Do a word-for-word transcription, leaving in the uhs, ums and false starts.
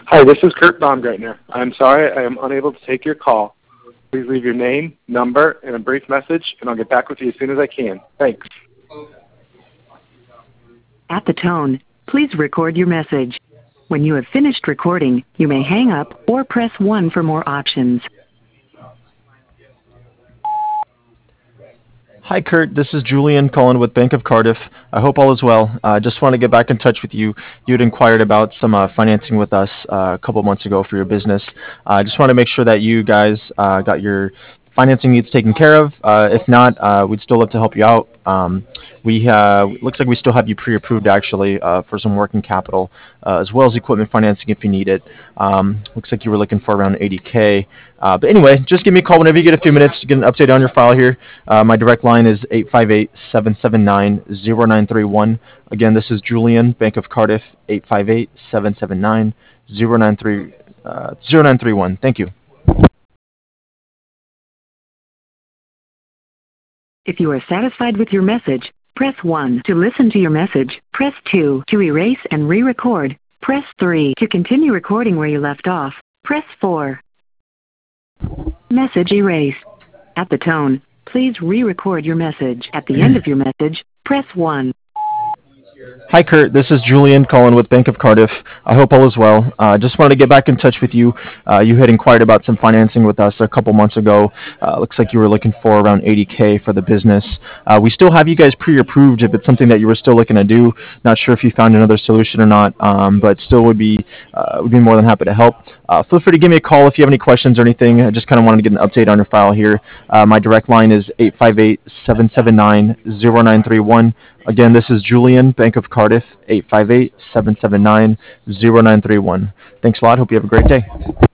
Hi, this is Kurt Baumgartner. I'm sorry I am unable to take your call. Please leave your name, number, and a brief message, and I'll get back with you as soon as I can. Thanks. At the tone, please record your message. When you have finished recording, you may hang up or press one for more options. Hi, Kurt. This is Julian calling with Bank of Cardiff. I hope all is well. I uh, just want to get back in touch with you. You had inquired about some uh, financing with us uh, a couple months ago for your business. I uh, just want to make sure that you guys uh, got your financing needs taken care of. Uh, if not, uh, we'd still love to help you out. Um, we uh, looks like we still have you pre-approved actually uh, for some working capital, uh, as well as equipment financing if you need it. Um, looks like you were looking for around eighty K. Uh, but anyway, just give me a call whenever you get a few minutes to get an update on your file here. Uh, my direct line is eight five eight, seven seven nine, zero nine three one. Again, this is Julian, Bank of Cardiff, eight five eight, seven seven nine, zero nine three one. Thank you. If you are satisfied with your message, press one. To listen to your message, press two. To erase and re-record, press three. To continue recording where you left off, press four. Message erased. At the tone, please re-record your message. At the end of your message, press one. Hi, Kurt. This is Julian calling with Bank of Cardiff. I hope all is well. I uh, just wanted to get back in touch with you. Uh, you had inquired about some financing with us a couple months ago. Uh, looks like you were looking for around eighty K for the business. Uh, we still have you guys pre-approved if it's something that you were still looking to do. Not sure if you found another solution or not, um, but still would be uh, would be more than happy to help. Uh, feel free to give me a call if you have any questions or anything. I just kind of wanted to get an update on your file here. Uh, my direct line is eight five eight, seven seven nine, zero nine three one. Again, this is Julian, Bank of Cardiff, eight five eight, seven seven nine, zero nine three one. Thanks a lot. Hope you have a great day.